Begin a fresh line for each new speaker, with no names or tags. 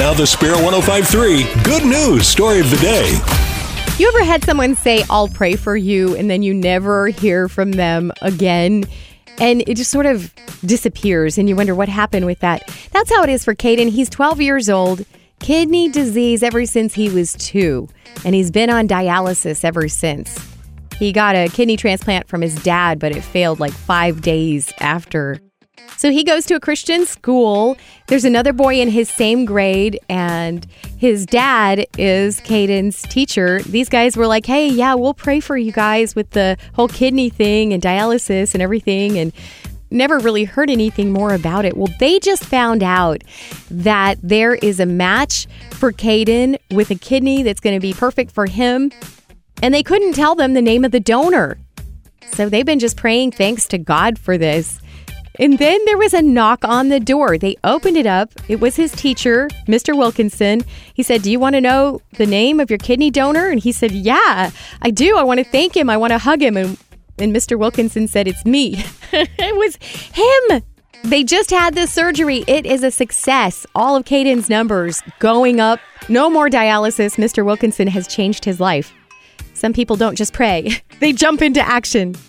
Now the Spirit 105.3 Good News Story of the Day.
You ever had someone say, I'll pray for you, and then you never hear from them again? And it just sort of disappears, and you wonder what happened with that. That's how it is for Caden. He's 12 years old, kidney disease ever since he was 2, and he's been on dialysis ever since. He got a kidney transplant from his dad, but it failed like 5 days after. So he goes to a Christian school. There's another boy in his same grade, and his dad is Caden's teacher. These guys were like, hey, yeah, we'll pray for you guys with the whole kidney thing and dialysis and everything, and never really heard anything more about it. Well, they just found out that there is a match for Caden with a kidney that's going to be perfect for him, and they couldn't tell them the name of the donor. So they've been just praying thanks to God for this. And then there was a knock on the door. They opened it up. It was his teacher, Mr. Wilkinson. He said, do you want to know the name of your kidney donor? And he said, yeah, I do. I want to thank him. I want to hug him. And Mr. Wilkinson said, it's me. It was him. They just had this surgery. It is a success. All of Caden's numbers going up. No more dialysis. Mr. Wilkinson has changed his life. Some people don't just pray. They jump into action.